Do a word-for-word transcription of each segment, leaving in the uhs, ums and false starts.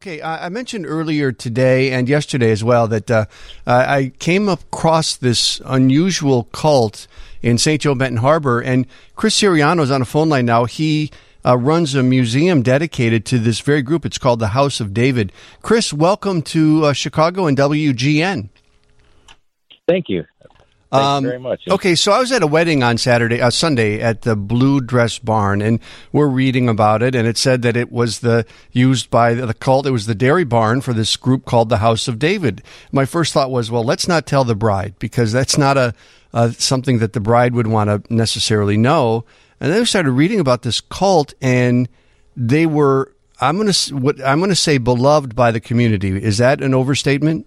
Okay, uh, I mentioned earlier today and yesterday as well that uh, I came across this unusual cult in Saint Joe Benton Harbor, and Chris Siriano is on a phone line now. He uh, runs a museum dedicated to this very group. It's called the House of David. Chris, welcome to uh, Chicago and W G N. Thank you. Thank um, you very much. Okay, so I was at a wedding on Saturday, uh, Sunday at the Blue Dress Barn, and we're reading about it, and it said that it was the used by the cult. It was the dairy barn for this group called the House of David. My first thought was, well, let's not tell the bride, because that's not a uh, something that the bride would want to necessarily know. And then I started reading about this cult, and they were, I'm going to what I'm going to say, beloved by the community. Is that an overstatement?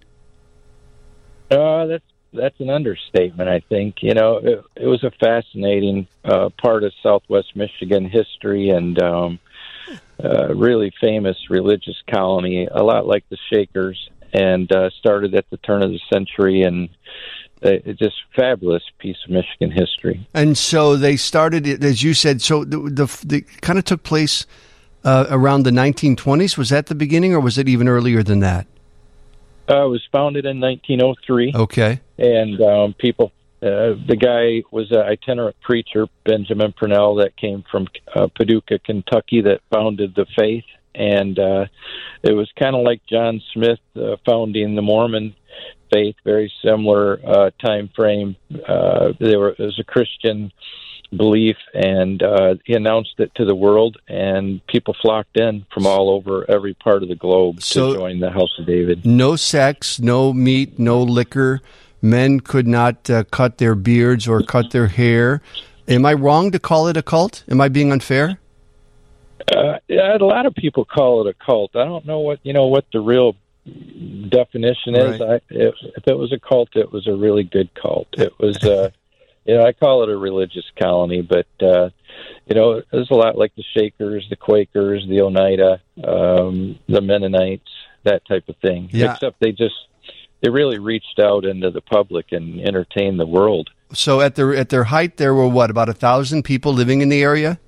Uh, that's That's an understatement, I think. You know, it, it was a fascinating uh, part of Southwest Michigan history and um, uh, really famous religious colony, a lot like the Shakers, and uh, started at the turn of the century, and uh, it's just fabulous piece of Michigan history. And so they started, as you said, so the, the, the kind of took place uh, around the nineteen twenties. Was that the beginning, or was it even earlier than that? Uh, it was founded in nineteen oh three. Okay. And um, people, uh, the guy was an itinerant preacher, Benjamin Purnell, that came from uh, Paducah, Kentucky, that founded the faith. And uh, it was kind of like John Smith uh, founding the Mormon faith, very similar uh, time frame. Uh, they were, it was a Christian belief, and uh, he announced it to the world, and people flocked in from all over every part of the globe so, to join the House of David. No sex, no meat, no liquor. Men could not uh, cut their beards or cut their hair. Am I wrong to call it a cult? Am I being unfair? Uh, yeah, a lot of people call it a cult. I don't know what you know what the real definition is. Right. I, if, if it was a cult, it was a really good cult. It was. Uh, You know, I call it a religious colony, but, uh, you know, it was a lot like the Shakers, the Quakers, the Oneida, um, the Mennonites, that type of thing. Yeah. Except they just, they really reached out into the public and entertained the world. So at their, at their height, there were, what, about a thousand people living in the area?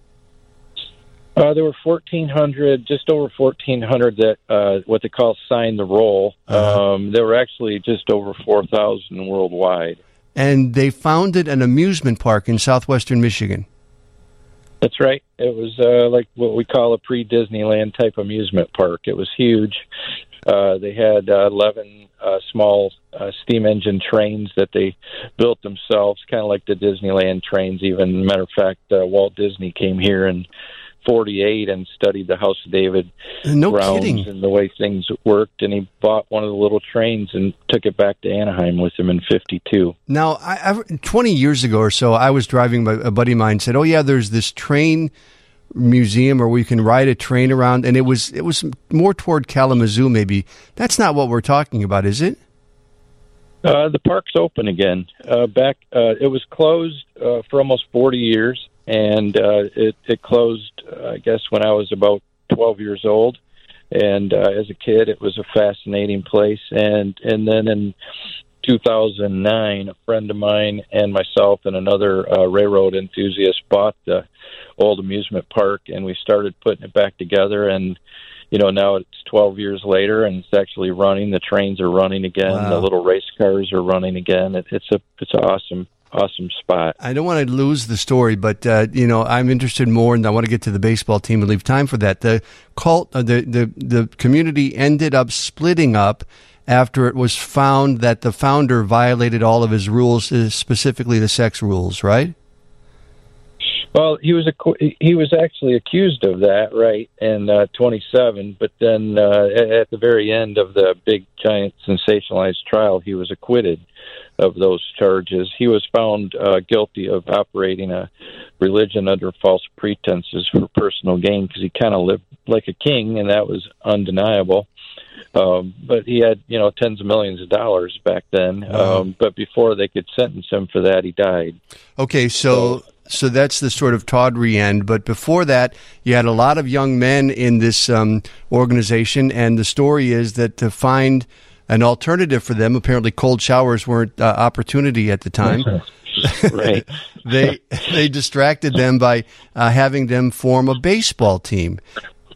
Uh, there were fourteen hundred, just over fourteen hundred that, uh, what they call signed the roll. Uh-huh. Um, there were actually just over four thousand worldwide. And they founded an amusement park in southwestern Michigan. That's right. It was uh, like what we call a pre-Disneyland type amusement park. It was huge. Uh, they had uh, eleven uh, small uh, steam engine trains that they built themselves, kind of like the Disneyland trains. Even, matter of fact, uh, Walt Disney came here in forty-eight and studied the House of David no grounds kidding. and the way things worked, and he bought one of the little trains and took it back to Anaheim with him in fifty-two. Now, I, I, twenty years ago or so, I was driving, my, a buddy of mine said, oh, yeah, there's this train museum where we can ride a train around, and it was it was more toward Kalamazoo, maybe. That's not what we're talking about, is it? Uh, the park's open again. Uh, back, uh, it was closed uh, for almost forty years. And uh, it, it closed, uh, I guess, when I was about twelve years old. And uh, as a kid, it was a fascinating place. And and then in two thousand nine, a friend of mine and myself and another uh, railroad enthusiast bought the old amusement park, and we started putting it back together. And, you know, now it's twelve years later, and it's actually running. The trains are running again. Wow. The little race cars are running again. It, it's a it's an awesome Awesome spot. I don't want to lose the story, but uh, you know, I'm interested more, and I want to get to the baseball team and leave time for that. The cult, uh, the the the community ended up splitting up after it was found that the founder violated all of his rules, uh, specifically the sex rules. Right? Well, he was a, he was actually accused of that, right, in uh, twenty-seven. But then uh, at the very end of the big, giant, sensationalized trial, he was acquitted of those charges. He was found uh, guilty of operating a religion under false pretenses for personal gain, because he kind of lived like a king, and that was undeniable. Um, but he had, you know, tens of millions of dollars back then. Wow. Um, but before they could sentence him for that, he died. Okay, so... so So that's the sort of tawdry end. But before that, you had a lot of young men in this um, organization, and the story is that to find an alternative for them, apparently cold showers weren't uh, opportunity at the time. Right. they they distracted them by uh, having them form a baseball team.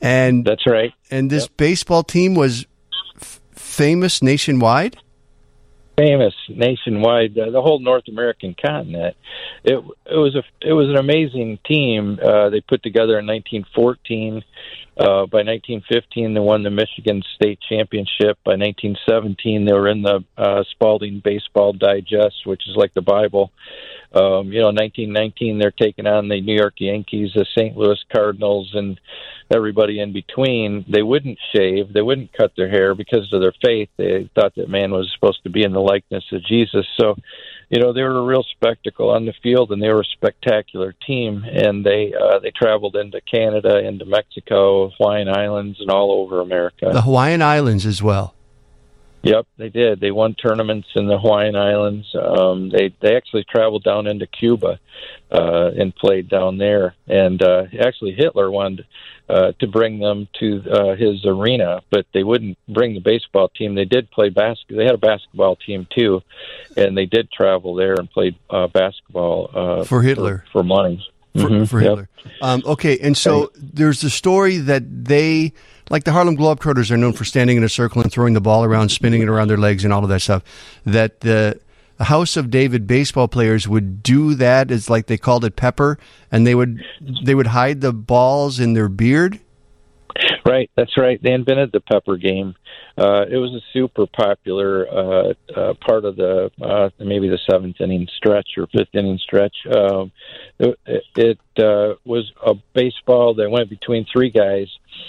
And that's right. And this Yep. baseball team was f- famous nationwide? Famous nationwide, uh, the whole North American continent. It it was a it was an amazing team. Uh, they put together in nineteen fourteen. Uh, by nineteen fifteen, they won the Michigan State Championship. By nineteen seventeen, they were in the uh, Spalding Baseball Digest, which is like the Bible. Um, you know, nineteen nineteen, they're taking on the New York Yankees, the Saint Louis Cardinals, and everybody in between. They wouldn't shave. They wouldn't cut their hair because of their faith. They thought that man was supposed to be in the likeness of Jesus. So, you know, they were a real spectacle on the field, and they were a spectacular team. And they uh, they traveled into Canada, into Mexico, Hawaiian Islands, and all over America. The Hawaiian Islands as well. Yep, they did. They won tournaments in the Hawaiian Islands. Um, they they actually traveled down into Cuba uh, and played down there. And uh, actually, Hitler wanted uh, to bring them to uh, his arena, but they wouldn't bring the baseball team. They did play basketball. They had a basketball team too, and they did travel there and played uh, basketball uh, for Hitler for, for money. For, mm-hmm. for Hitler. Yep. Um, okay, and so there's the story that they, like the Harlem Globetrotters, are known for standing in a circle and throwing the ball around, spinning it around their legs, and all of that stuff. That the House of David baseball players would do that, as like they called it pepper, and they would they would hide the balls in their beard. Right, that's right. They invented the pepper game. Uh, it was a super popular uh, uh, part of the uh, maybe the seventh inning stretch or fifth inning stretch. Um, it it uh, was a baseball that went between three guys.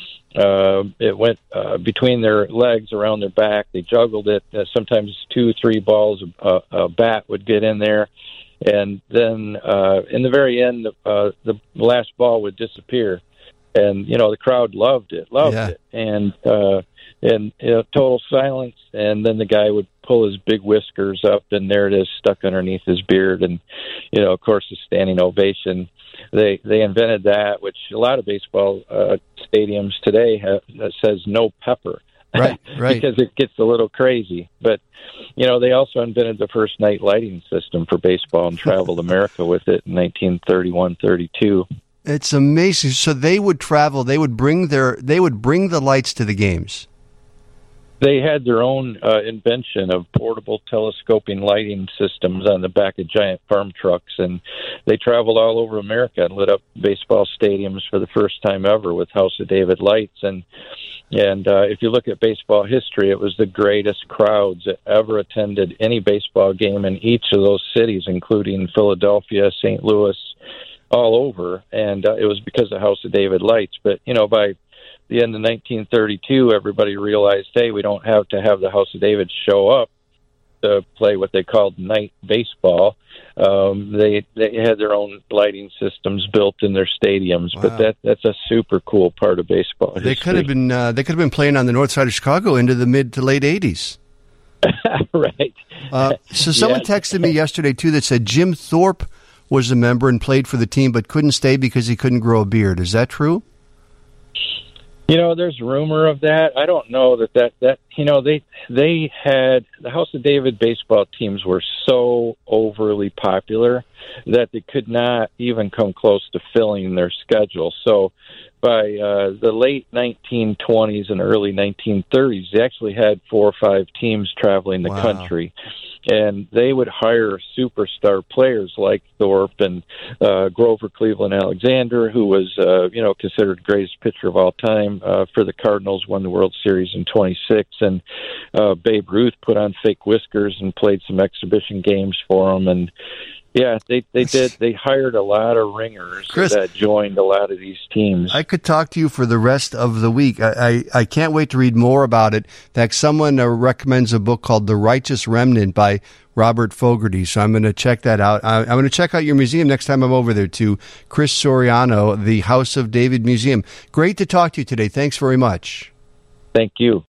Uh, it went uh, between their legs, around their back. They juggled it. Uh, sometimes two, three balls. Uh, a bat would get in there. And then uh, in the very end, uh, the last ball would disappear. And, you know, the crowd loved it, loved yeah. it. And, uh, and you know, total silence. And then the guy would pull his big whiskers up, and there it is stuck underneath his beard. And, you know, of course, a standing ovation. They they invented that, which a lot of baseball uh, stadiums today have, that says no pepper. Right, right. Because it gets a little crazy. But, you know, they also invented the first night lighting system for baseball and traveled America with it in nineteen thirty-one thirty-two. It's amazing. So they would travel. They would bring their. They would bring the lights to the games. They had their own uh, invention of portable telescoping lighting systems on the back of giant farm trucks, and they traveled all over America and lit up baseball stadiums for the first time ever with House of David lights. And and uh, if you look at baseball history, it was the greatest crowds that ever attended any baseball game in each of those cities, including Philadelphia, Saint Louis, all over. And uh, it was because of House of David lights. But, you know, by the end of nineteen thirty-two, everybody realized, hey, we don't have to have the House of David show up to play what they called night baseball. Um, they they had their own lighting systems built in their stadiums, wow. but that that's a super cool part of baseball history. They could have been uh, they could have been playing on the north side of Chicago into the mid to late eighties. Right. Uh, so someone yeah. texted me yesterday too that said Jim Thorpe was a member and played for the team, but couldn't stay because he couldn't grow a beard. Is that true? You know, there's rumor of that. I don't know that that, that you know, they they had, the House of David baseball teams were so overly popular that they could not even come close to filling their schedule. So by uh, the late nineteen twenties and early nineteen thirties, they actually had four or five teams traveling the wow. country. And they would hire superstar players like Thorpe and uh, Grover Cleveland Alexander, who was, uh, you know, considered the greatest pitcher of all time uh, for the Cardinals, won the World Series in twenty-six. And uh, Babe Ruth put on fake whiskers and played some exhibition games for them. And, yeah, they, they did. They hired a lot of ringers Chris, that joined a lot of these teams. I could talk to you for the rest of the week. I, I, I can't wait to read more about it. In fact, someone uh, recommends a book called The Righteous Remnant by Robert Fogarty, so I'm going to check that out. I, I'm going to check out your museum next time I'm over there, too. Chris Soriano, the House of David Museum. Great to talk to you today. Thanks very much. Thank you.